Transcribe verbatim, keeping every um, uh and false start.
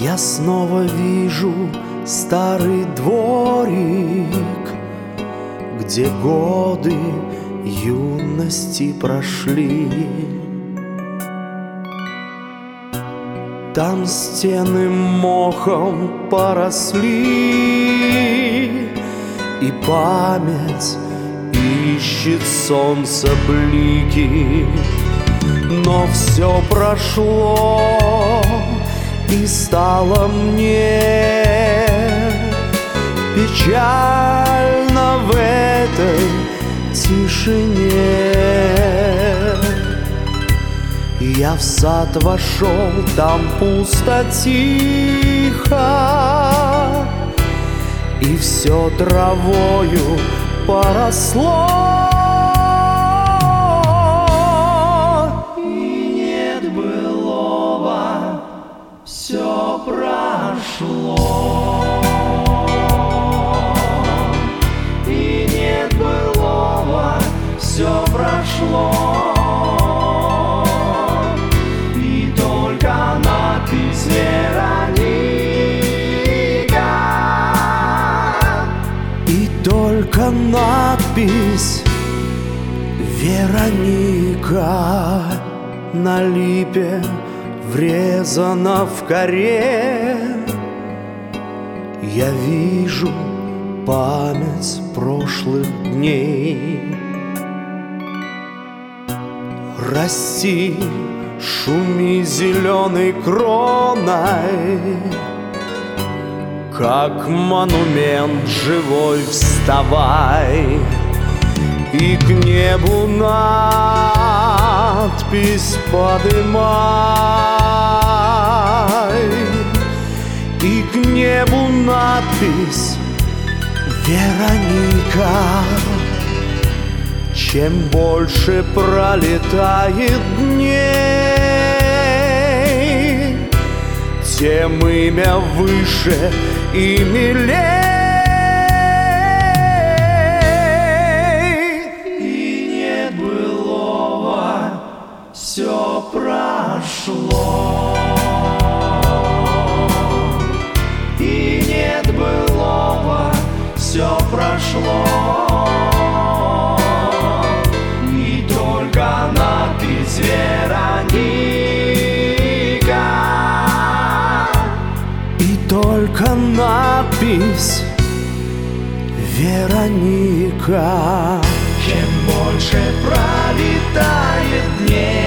Я снова вижу старый дворик, где годы юности прошли. Там стены мохом поросли, и память ищет солнце блики. Но все прошло, и стало мне печально в этой тишине. Я в сад вошел, там пусто, тихо, и все травою поросло. И нет былого, все прошло. И нет былого, все прошло. И только надпись Вероника. И только надпись Вероника на липе врезана в коре. Я вижу память прошлых дней. Расти, шуми зеленой кроной, как монумент живой вставай, и к небу надпись подымай, и к небу надпись Вероника. Чем больше пролетает дней, тем имя выше и милей. И нет былого, все прошло. И нет былого, все прошло. И только надпись Вероника. И только надпись Вероника. Чем больше пролетает дней,